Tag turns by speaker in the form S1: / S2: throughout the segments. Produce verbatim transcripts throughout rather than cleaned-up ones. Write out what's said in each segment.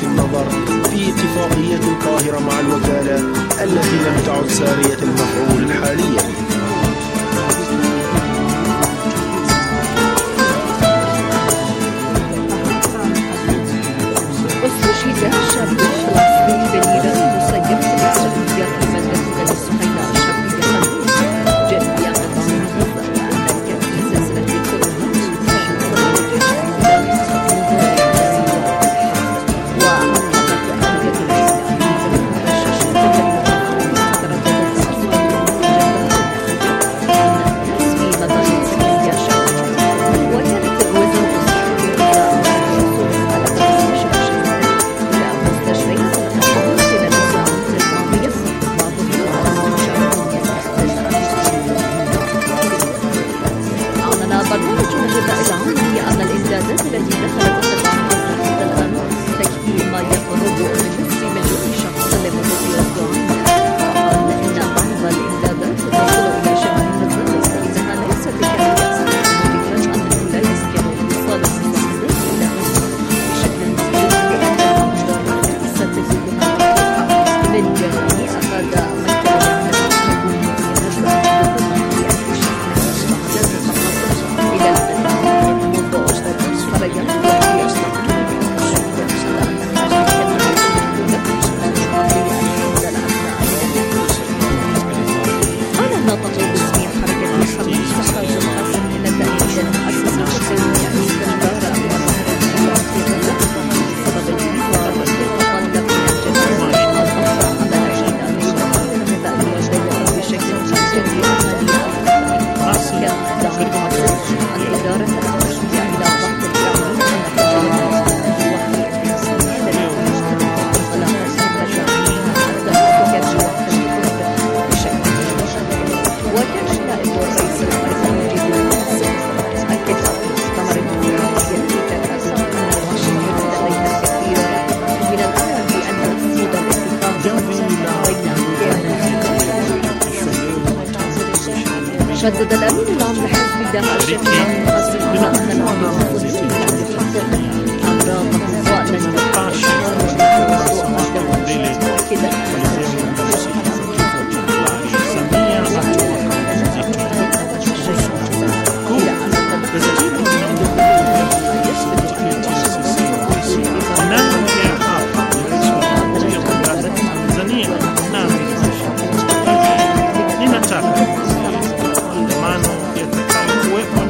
S1: النظر في اتفاقية القاهرة مع الوكالة التي لم تعد سارية المفعول حاليا.
S2: استشهد الشاب الفلسطيني بالإيران مسيب في الاحتفاليات المادة للصهاينة الشعبية خليل جاء في قطاع غزة وأمريكا في سلسلة كورونا شدد الأمين العام لحزب الله الشيخ محمد قاسم على أن الأمر الخصوصي أمراض أطفال لن تنتقل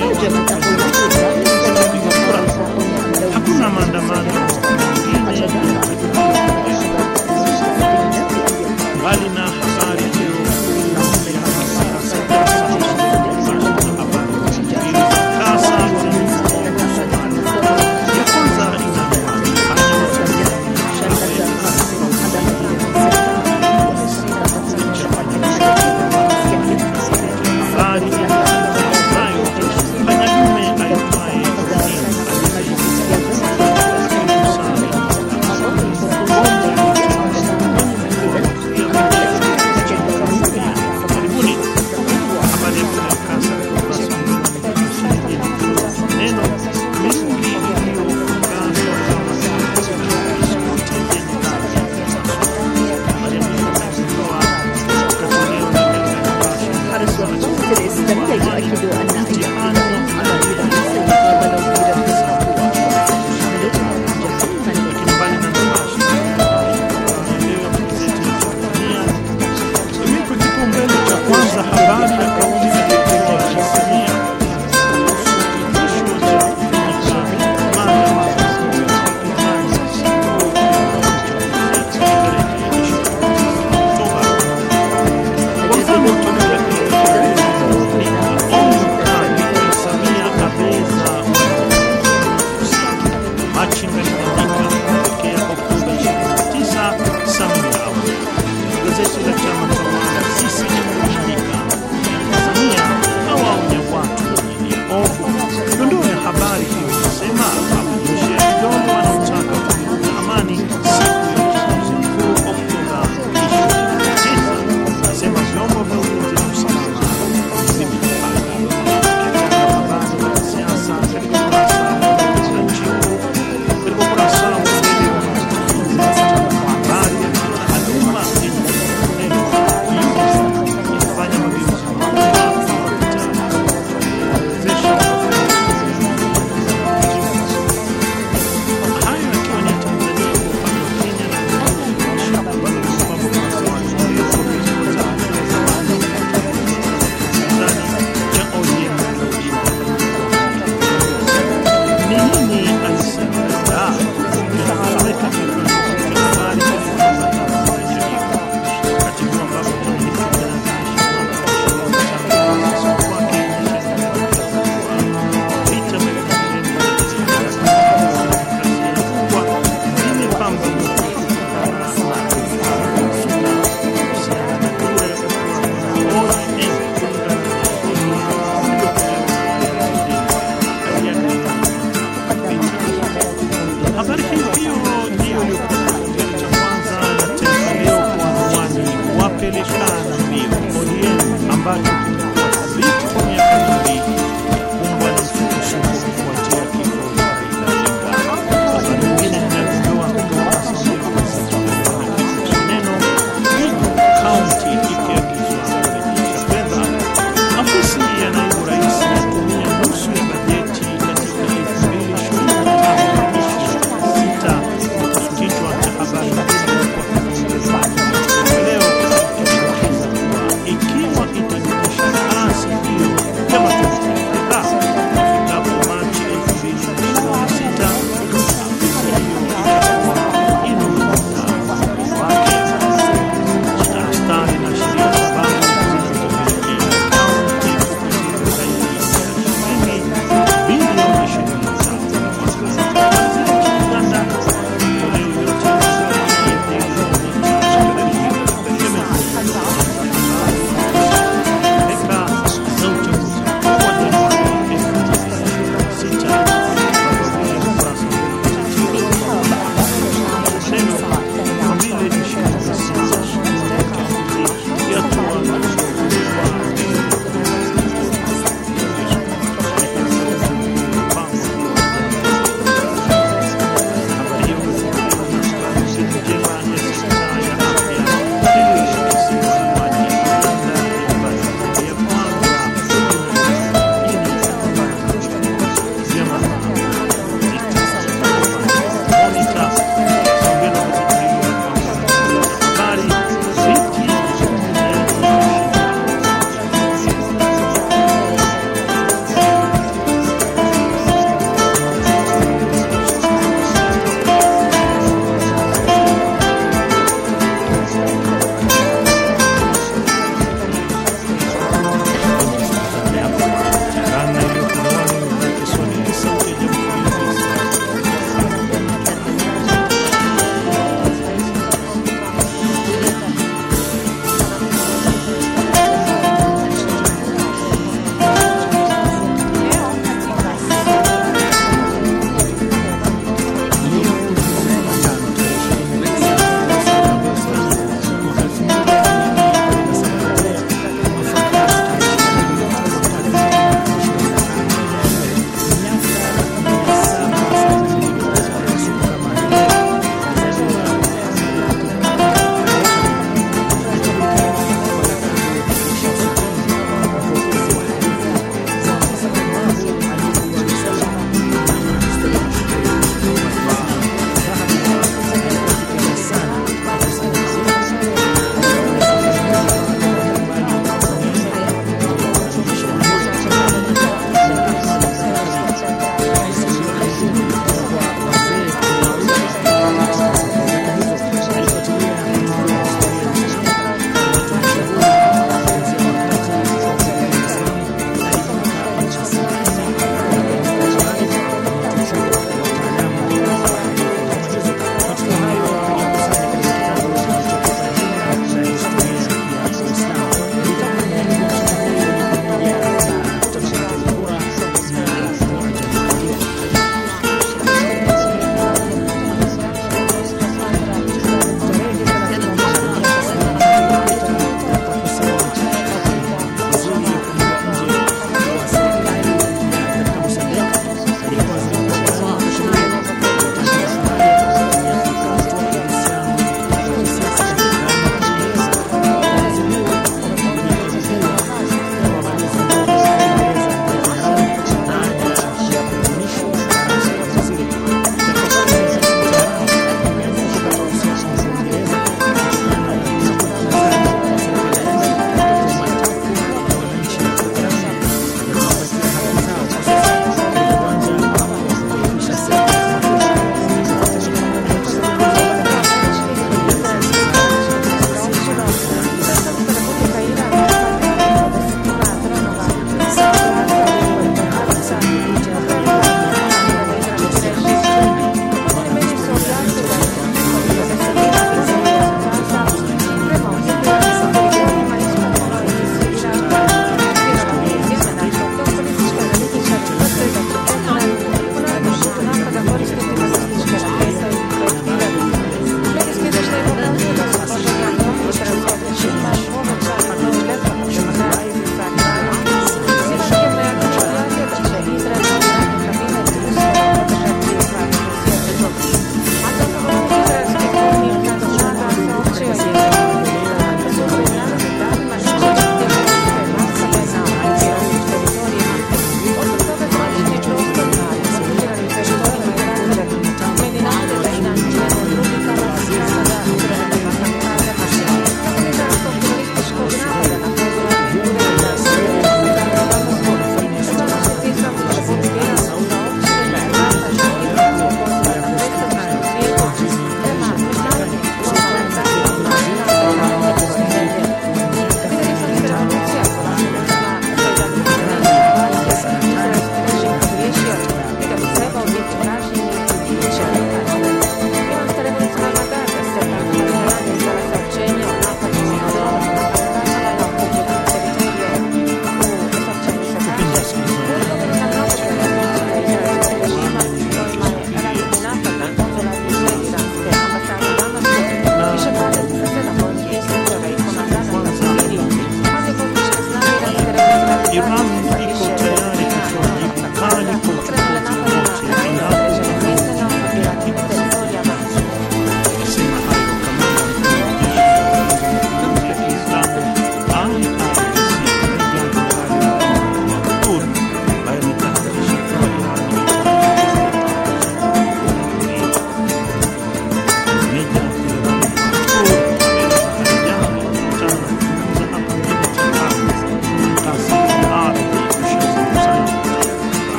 S3: Hakuna maandamano mengine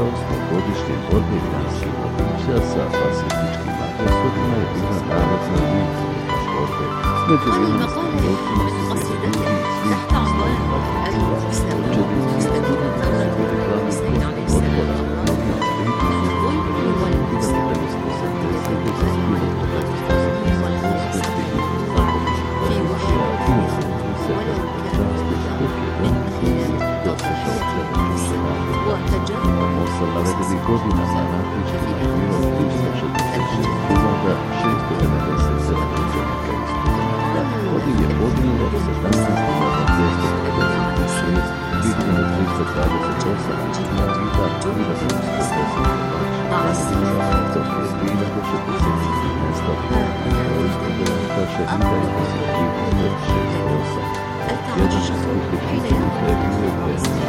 S3: osmogodišnje borbe iranskih vodiča sa fašističkim agresorima je bila narodna ulica borbe. Među iranskim borcima su se ljudi svih stavima kultura, učenici, studenti su bili glavni protiv otpora, mnogi striku su hiljada devetsto sedamdesete se hiljada devetsto osamdeset osme stigli započeli Rusija i časti štuke Rusije došao sljedeću šladu. Osam navedenih godina na ratničkim je bilo tristo šezdeset šest hiljada šesto devedeset sedam učenika i studenta. Od njih je poginulo sedamnaest hiljada dvjesto pedeset šest, hiljada tristo dvadeset osam invalida, hiljada sto deset domaćina, dok je hiljada šezdeset nestalo broj studenta šehidajući se tri hiljade šezdeset osam. Jedan skupni izbog revije Benin,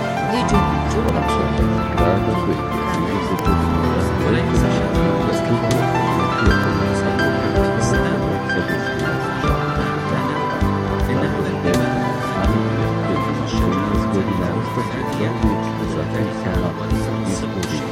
S3: grada koji je trideset godina rekao da studija pometio komica Boga sa desnim nakon devet, Anilija koji ima šesnaest godina ostavio čovjek za Hejsala izbori.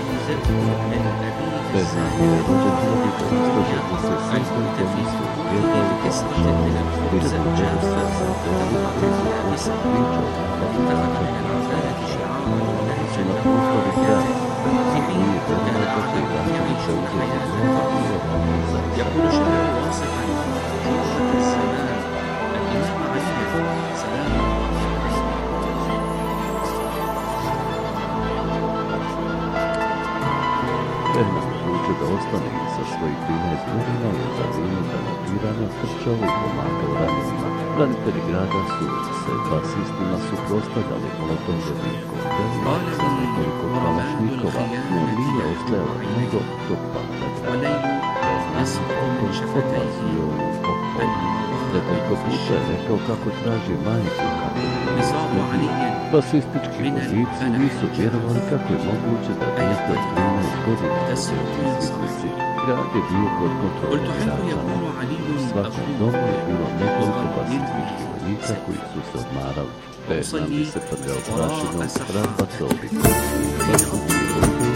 S3: Bezan je rođen hiljada osamsto šezdeset sedme. Kome su vjetali kao šalu, hiljada devetsto sedamdeset osam pričao kako plaćanje nastavljača. Su na prostoru grada, Bezan nije trebalo kako i Rančevića uzeti nema bilo radi za Behna odlučio da ostane i sa svojih trinaest godina je za vrijeme grandiranja trčao i pomagao ranjenima. Branitelji grada su se fasistima suprotstavljali molotovljevim koktejlima sa nekoliko kalašnikova, no nije ostajalo nego do pada grada. Behna potom odlazio u pokoj. Nekoliko puta je rekao kako traži majku kako je smrtio. Fasistički vojnici nisu vjerovali kako je moguće da dijete od trinaest godina se izlici. Grad je bio pod kontrolom građana. U svakom domu je bilo nekoliko fasističkih vojnika koji su se odmarali. Behna bi se prljao prašinom, razbacao bi kosu i kako bi vodio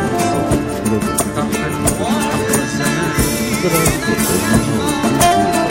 S3: Gracias.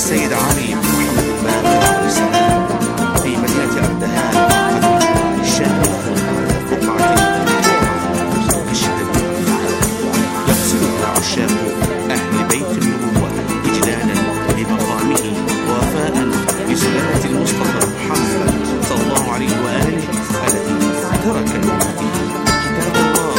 S4: السيد علي بن محمد الباقر عليه السلام في مدينة أردهان قدم الشام بقعة تعرف بالشام. يقصدها عشاق أهل بيت النبوة إجلالا لمقامه ووفاء بسنة المصطفى محمد صلى الله عليه وآله الذي ترك لأمته كتاب الله.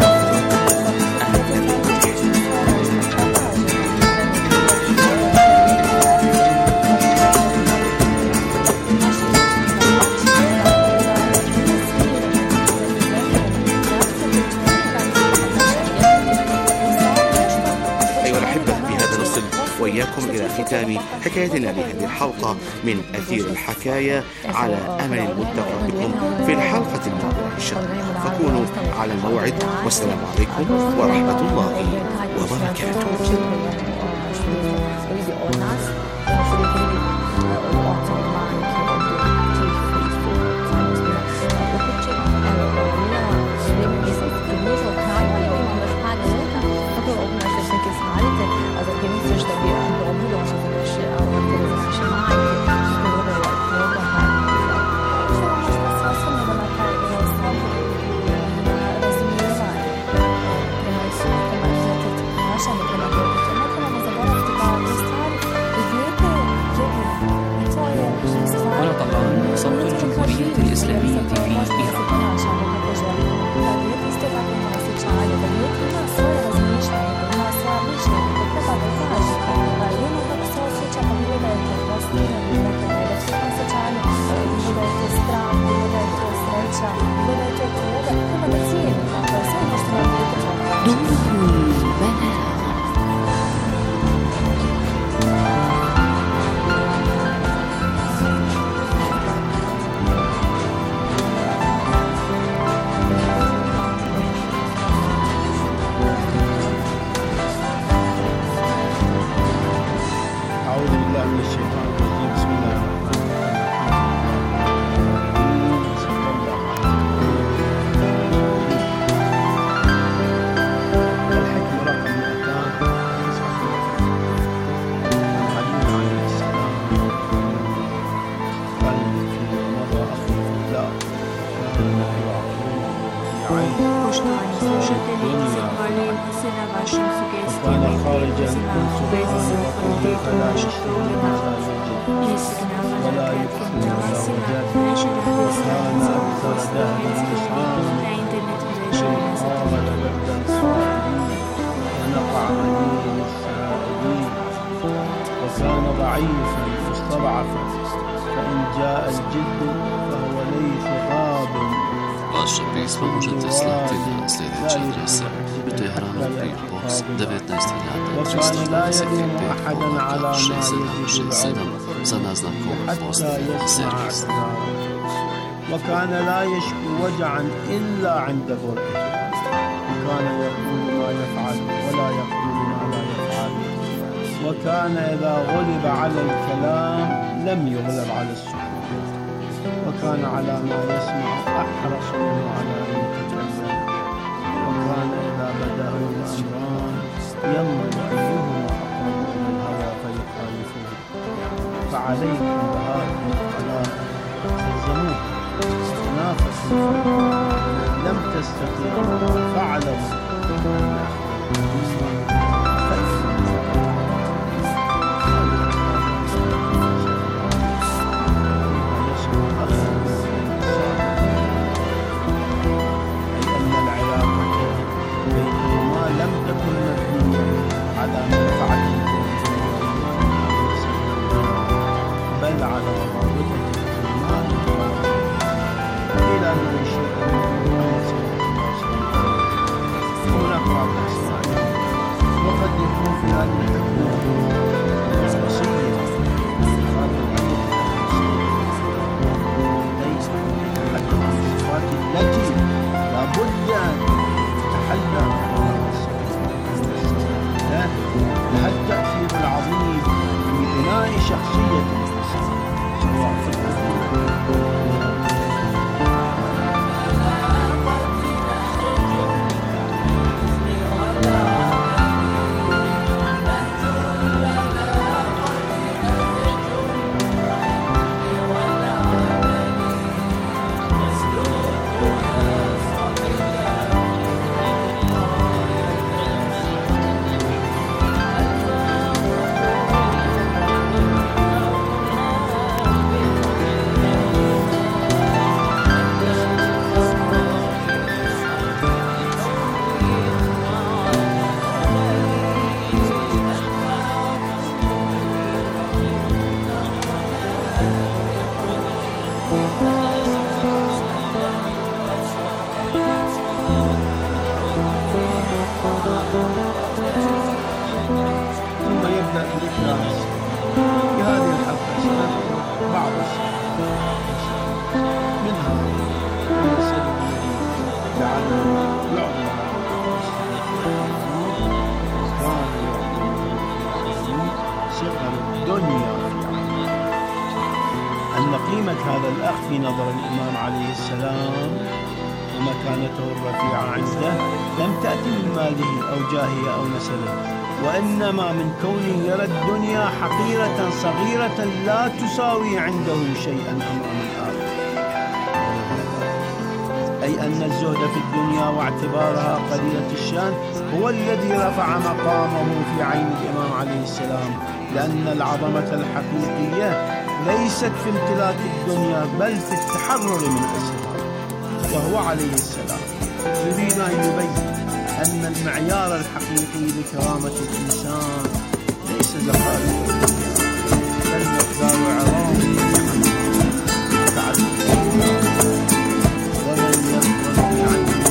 S4: وإياكم إلى ختام حكايتنا لهذه الحلقة من أثير الحكاية، على أمل الملتقى بكم في الحلقة المقبلة إن شاء الله. فكونوا على الموعد، والسلام عليكم ورحمة الله وبركاته.
S5: ونطق صوت الجمهورية الإسلامية في إيران.
S6: وكان خارجا من سبحانه فلا يشتري ولا يكفي زوجات وكان أكثر دهر الإسلام قامت بردا الصائمين ونقع مدين السائلين، وكان ضعيفا مستضعفا، فإن جاء الجد فهو ليس غاب.
S7: Vaša pisma možete slati na sljedeća adresa: Tehran Free Box devetnaest hiljada trista dvadeset pet šezdeset sedam šezdeset sedam za naznakom postavljanja servis.
S6: وكان لا يشكو وجعا إلا عند برئه، وكان يقول ما يفعل ولا يقول ما لا يفعل، وكان إذا غلب على الكلام لم يغلب على السكوت، وكان على ما يسمع أحرص منه على أن يتكلم، وكان إذا بدأه أمران ينظر أيهما أقرب إلى الهوى فيخالفه. فعليكم بهذه الخلائق الزموت تنافسوا، لم تستطيعوا فاعلموا بل على روابطه الإيمان إلى أن يشير محمد صلى الله عليه وسلم. هناك بعض الأسماء وقد يكون في هذه الحكمة وصية ليس حتى عن الصفات التي لابد أن تتحلى لها التأثير العظيم في بناء شخصية الإنسان سواء في نبدأ بالإخلاص. في هذه الحلقة سنذكر بعض الصفات منها أن السبب الذي جعلنا يعظم صغر الدنيا في عينه، أن قيمة هذا الأخ في نظر الإمام عليه السلام ومكانته الرفيعة عنده لم تأتي من ماله أو جاهه أو نسبه، وإنما من كونه يرى الدنيا حقيرة صغيرة لا تساوي عنده شيئا أمام الآخرة، أي أن الزهد في الدنيا واعتبارها قليلة الشأن هو الذي رفع مقامه في عين الإمام عليه السلام، لأن العظمة الحقيقية ليست في امتلاك الدنيا بل في التحرر من أسرها. وهو عليه السلام يريد أن يبين أن المعيار الحقيقي لكرامة الإنسان ليس زخارف الدنيا بل مقدار عظام تعرف ومن يفضل عنه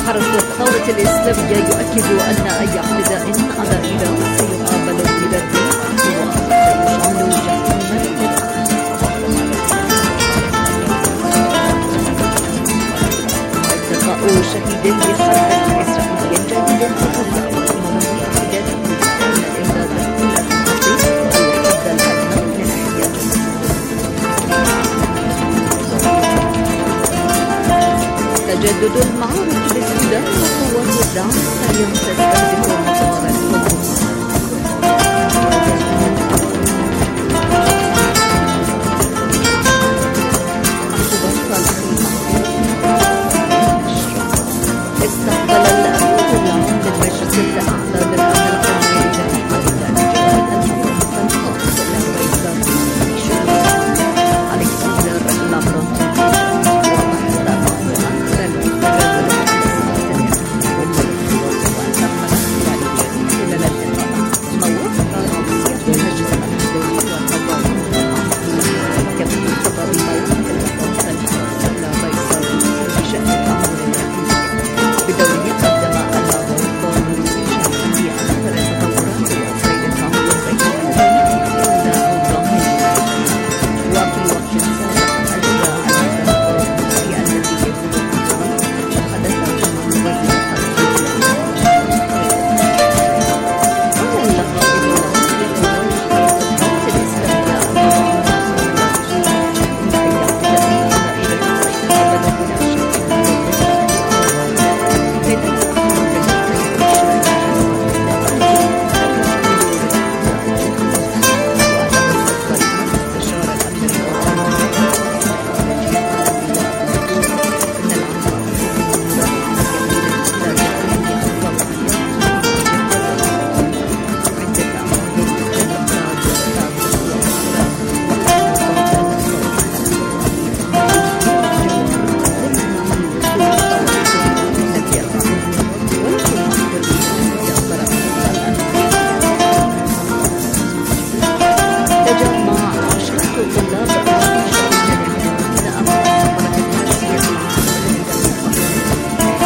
S2: حركة الثورة الإسلامية يؤكد أن أي اعتداء على إيران سيقابل برد وسيشعل جحيما التقاء شهيد بحرب إسرائيلي جديد في غزة وأمم متحدة أن الإمداد تجدد المعارك بالسودان وقوات الدعم اليوم تستهدف مطار الحدود. استقبل الأمين العام للمجلس الأعلى